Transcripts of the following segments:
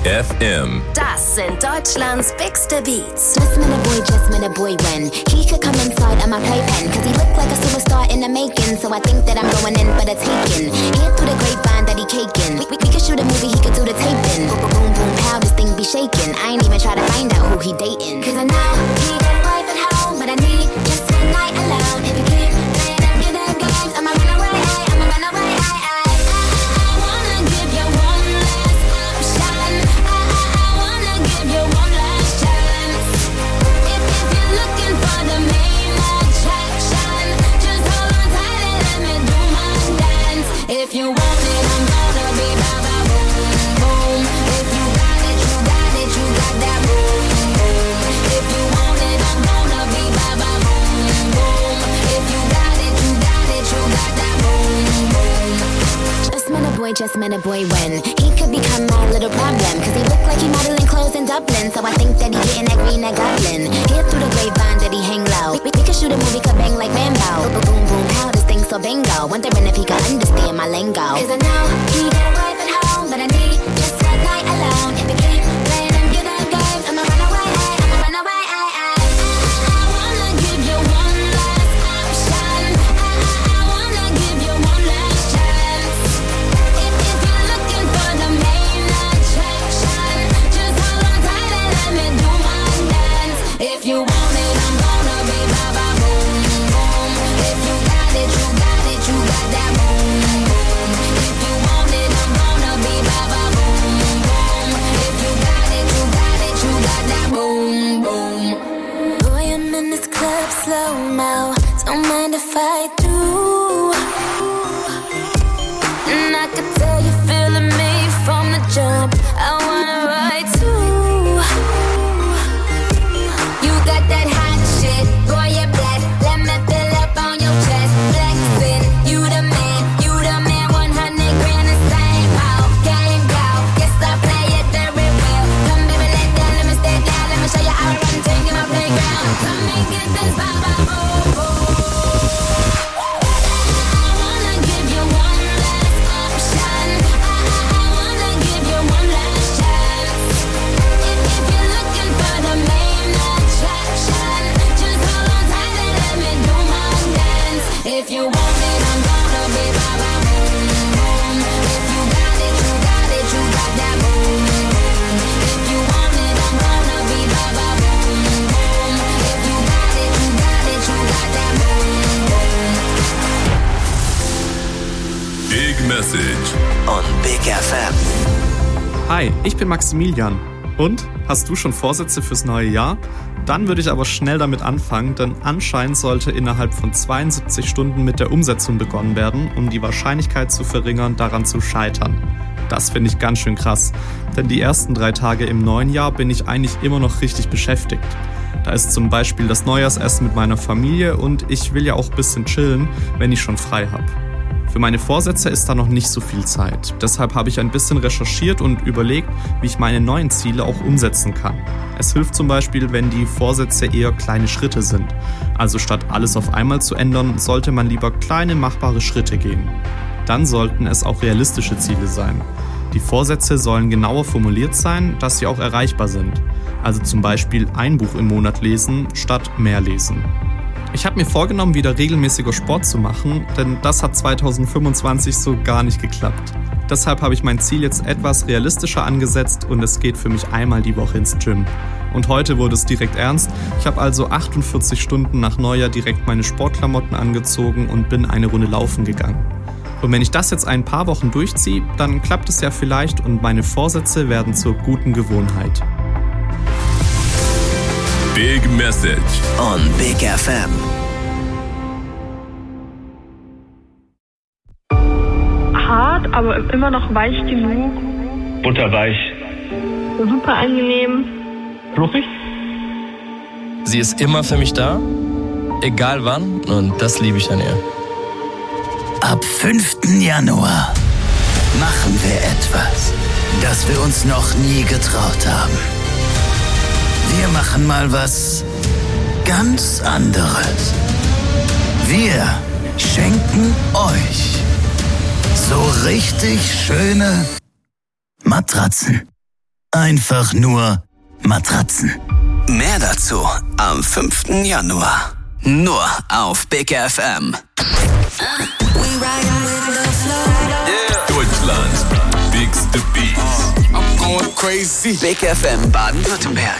FM. Das sind Deutschlands bigste Beats. Just met a boy when he could come inside of my playpen. Cause he looked like a superstar in the making. So I think that I'm going in for the taking. Hear through the grapevine that he caking. We could shoot a movie, he could do the taping. Boom, boom, boom, pow, this thing be shaking. I ain't even try to find out who he dating. Cause I know he got a wife at home, but I need just one night alone. If you keep playing them good games, I'ma run away, I'ma run away, I wanna give you one last option. I wanna give you one last chance. If you're looking for the main attraction, just hold on tight and let me do my dance. If you want it, I'm gonna be ba ba boom boom. If you got it, you got it, you got that boom boom. If you want it, I'm gonna be ba ba boom boom. If you got it, you got it, you got that boom boom. Just met a boy when he could become my little problem. Cause he looked like he modeling clothes in Dublin. So I think that he getting that green, that goblin. Hear through the grapevine that he hang low. We could shoot a movie, could bang like Rambo. Boom, boom, boom, pow, this thing so bingo. Wondering if he could understand my lingo. Cause I know he got a wife at home, but I need just one night alone. If you keep playing them good games, I'ma run away, I'ma run away, I wanna give you one last option. I wanna give you one last chance. If you're looking for the main attraction, just hold on tight and let me do my dance. If you want it, I'm gonna be ba ba boom boom. If you got it, you got it, you got that boom boom. If you want it, I'm gonna be ba ba boom boom. If you got it, you got it, you got that boom boom. Boy, I'm in this club slow mo. Don't mind if I do. And I could tell you feeling me from the jump. I wanna ride too. You got that hot shit, boy, you're blessed. Let me fill up on your chest. Flexing, you the man, 100 grand the same. Oh, game go, guess I play it very well. Come baby, let me stay down, let me show you how I run things in my playground. Come and get this vibe, boom, boom. I wanna give you one last option. I wanna give you one last chance. If you're looking for the main attraction, just hold on tight and let me do my dance. If you want it, I'm gonna be ba ba boom boom. If you got it, you got it, you got that boom boom. If you want it, I'm gonna be ba ba boom boom. If you got it, you got it, you got that boom boom. Big Message on Big FM. Hi, ich bin Maximilian. Und? Hast du schon Vorsätze fürs neue Jahr? Dann würde ich aber schnell damit anfangen, denn anscheinend sollte innerhalb von 72 Stunden mit der Umsetzung begonnen werden, um die Wahrscheinlichkeit zu verringern, daran zu scheitern. Das finde ich ganz schön krass, denn die ersten 3 Tage im neuen Jahr bin ich eigentlich immer noch richtig beschäftigt. Da ist zum Beispiel das Neujahrsessen mit meiner Familie und ich will ja auch ein bisschen chillen, wenn ich schon frei habe. Für meine Vorsätze ist da noch nicht so viel Zeit. Deshalb habe ich ein bisschen recherchiert und überlegt, wie ich meine neuen Ziele auch umsetzen kann. Es hilft zum Beispiel, wenn die Vorsätze eher kleine Schritte sind. Also statt alles auf einmal zu ändern, sollte man lieber kleine machbare Schritte gehen. Dann sollten es auch realistische Ziele sein. Die Vorsätze sollen genauer formuliert sein, dass sie auch erreichbar sind. Also zum Beispiel ein Buch im Monat lesen statt mehr lesen. Ich habe mir vorgenommen, wieder regelmäßiger Sport zu machen, denn das hat 2025 so gar nicht geklappt. Deshalb habe ich mein Ziel jetzt etwas realistischer angesetzt und es geht für mich einmal die Woche ins Gym. Und heute wurde es direkt ernst. Ich habe also 48 Stunden nach Neujahr direkt meine Sportklamotten angezogen und bin eine Runde laufen gegangen. Und wenn ich das jetzt ein paar Wochen durchziehe, dann klappt es ja vielleicht und meine Vorsätze werden zur guten Gewohnheit. Big Message on Big FM. Hart, aber immer noch weich genug. Butterweich. Super angenehm. Fluffig. Sie ist immer für mich da, egal wann, und das liebe ich an ihr. Ab 5. Januar machen wir etwas, das wir uns noch nie getraut haben. Wir machen mal was ganz anderes. Wir schenken euch so richtig schöne Matratzen. einfach nur Matratzen. Mehr dazu am 5. Januar. Nur auf Big FM. Deutschlands bigste Beats. I'm going crazy. Big FM Baden-Württemberg.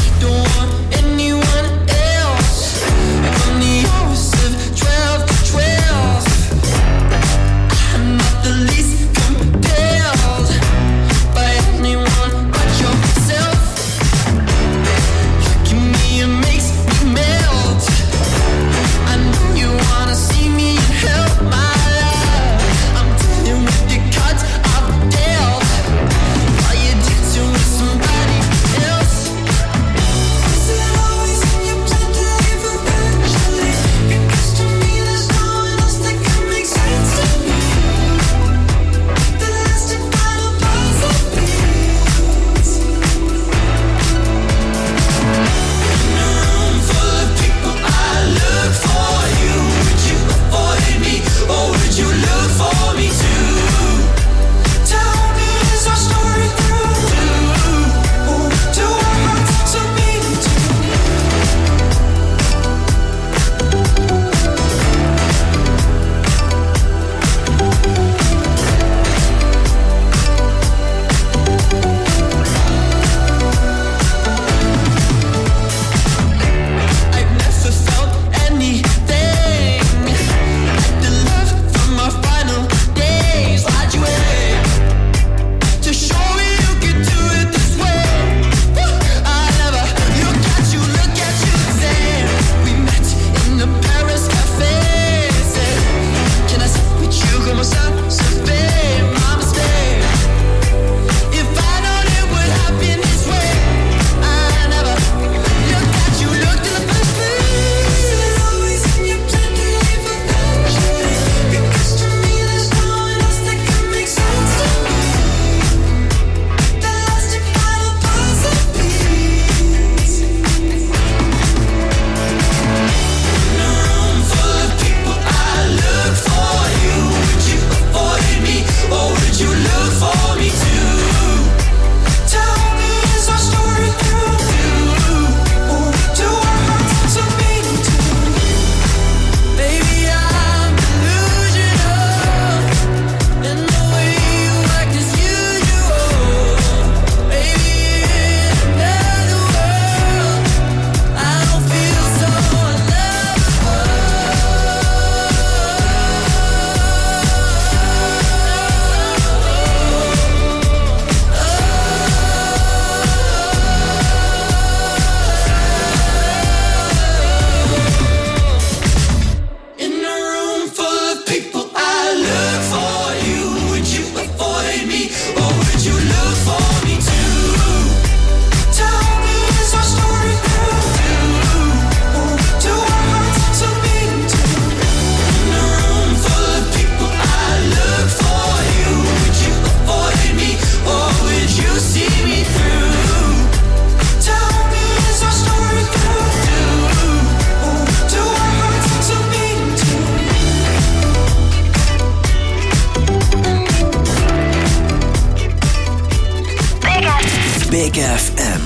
Big FM.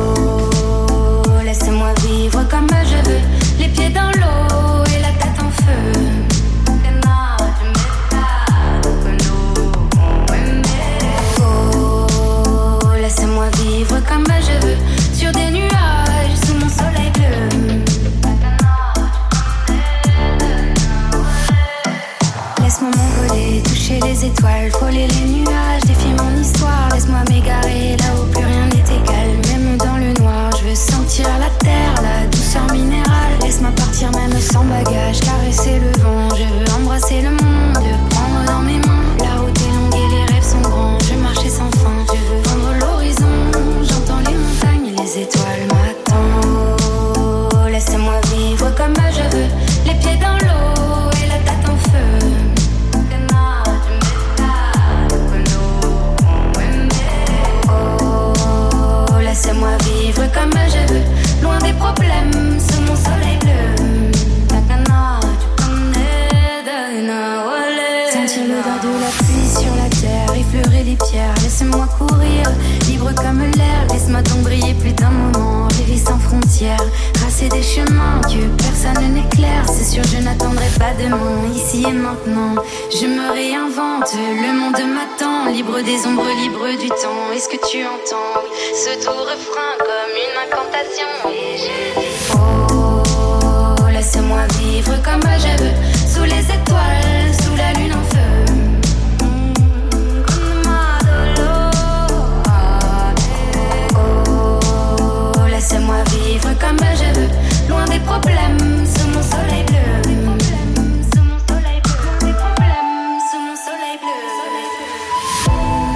Oh, laissez-moi vivre comme je veux, les pieds dans l'eau et la tête en feu. Oh, laissez-moi vivre comme je veux, sur des nuages, sous mon soleil bleu. Laisse-moi m'envoler, toucher les étoiles, frôler les nuages, défier mon histoire. Laisse-moi m'égarer là où plus rien n'est égal, même dans le noir. Je veux sentir la terre, la douceur minérale. Laisse-moi partir même sans bagage, caresser le vent. Je veux embrasser le monde, prendre dans mes mains. La route est longue et les rêves sont grands. Je veux marcher sans fin, je veux vendre l'horizon. J'entends les montagnes, demain, ici et maintenant. Je me réinvente, le monde m'attend. Libre des ombres, libre du temps. Est-ce que tu entends ce doux refrain comme une incantation? Et je dis oh, laisse-moi vivre comme je veux, sous les étoiles, sous la lune en feu. Laisse-moi vivre comme je veux, loin des problèmes, sous mon soleil bleu. Sous mon soleil bleu, loin des problèmes, sous mon soleil bleu.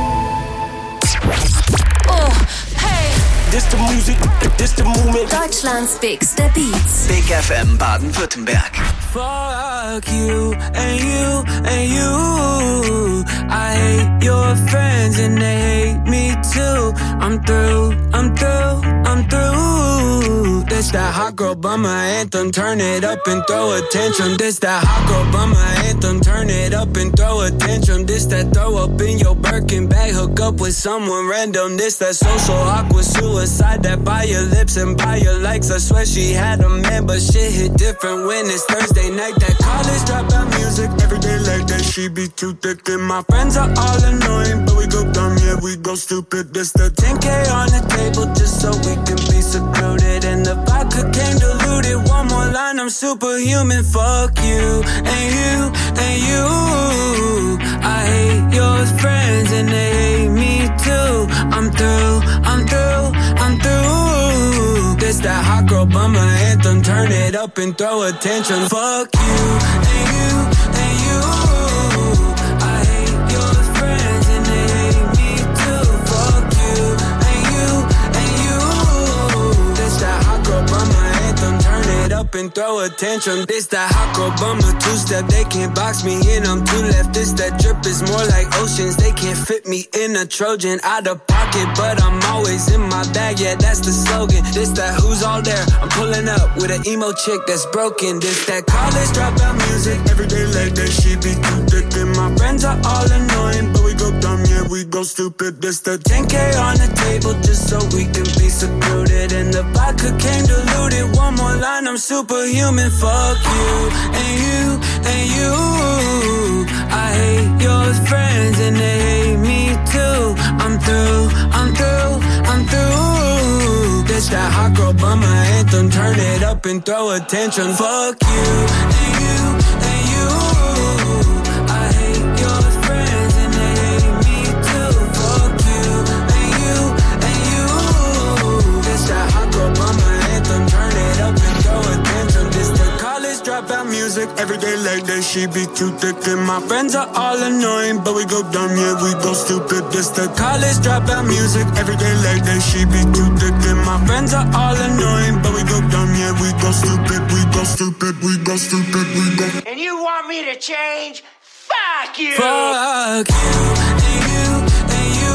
Oh, hey! This the music, this the movement. Deutschlands bigste Beats. Big FM Baden-Württemberg. Fuck you and you and you. I hate your friends and they hate me too. I'm through, I'm through, I'm through. This that hot girl bummer anthem. Turn it up and throw a tantrum. This that hot girl bummer anthem. Turn it up and throw a tantrum. This that throw up in your Birkin bag. Hook up with someone random. This that social awkward suicide. That by your lips and by your likes. I swear she had a man, but shit hit different when it's Thursday night. That college dropout music every day like that. She be too thick and my friends are all annoying, but we go dumb, yeah, we go stupid. This the 10K on the table just so we can be secluded. And the vodka came diluted. One more line, I'm superhuman. Fuck you and you and you. I hate your friends and they hate me too. I'm through, I'm through, I'm through. This that hot girl bummer anthem. Turn it up and throw a tantrum. Fuck you and you and you. I hate your friends and they hate me too. Fuck you and you and you. This that hot girl bummer anthem. Turn it up and throw a tantrum. This that hot girl bummer two-step. They can't box me in, I'm too left. This that drip is more like oceans. They can't fit me in a Trojan. Out of pocket, but I'm always in my bag. Yeah, that's the slogan. This that who's all there. I'm pulling up with an emo chick that's broken. This that college dropout music every day like that. She be too thick and my friends are all annoying, but we go dumb, yeah, we go stupid. This the 10K on the table just so we can be secluded. And the vodka came diluted. One more line, I'm superhuman. Fuck you and you and you. I hate your friends and they hate me too. I'm through, I'm through, I'm through. This that hot girl bummer anthem. Turn it up and throw a tantrum. Fuck you and you and you. I hate your friends and they hate me too. Fuck you and you and you. This that hot girl bummer anthem. Turn it up and throw a tantrum. This the college dropout music every day like that. She be too thick and my friends are all annoying, but we go dumb, yeah, we go stupid. This the college dropout music every day like that. She be too thick and my friends are all annoying, but we go dumb, yeah, we go stupid, we go stupid, we go stupid, we go. And you want me to change? Fuck you! Fuck you and you and you.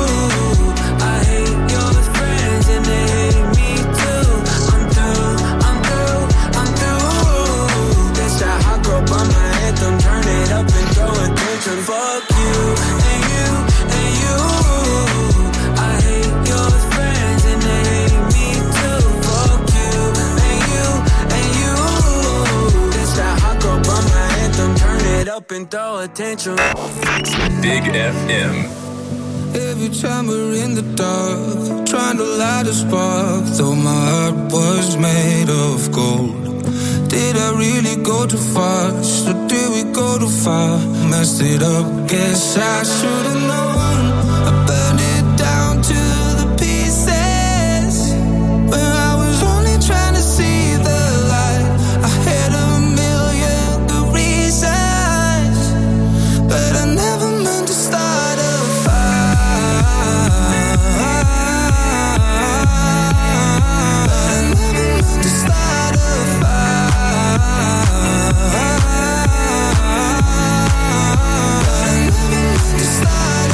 I hate your friends and they hate me too. I'm through, I'm through, I'm through. This that hot girl bummer anthem. Turn it up and throw a tantrum. Fuck you and you and you. I hate your friends and they hate me too. Fuck you and you and you. This that hot girl bummer anthem. Turn it up and throw a tantrum. Big FM. Every time we're in the dark, trying to light a spark, though my heart was made of gold. Did I really go too fast, or did we go too far? Messed it up, guess I should've known. I burned it down to the pieces, when I was only trying to see the light. I had a million good reasons, but I never meant to start a fire. But I never meant to start a fire. But I never meant to start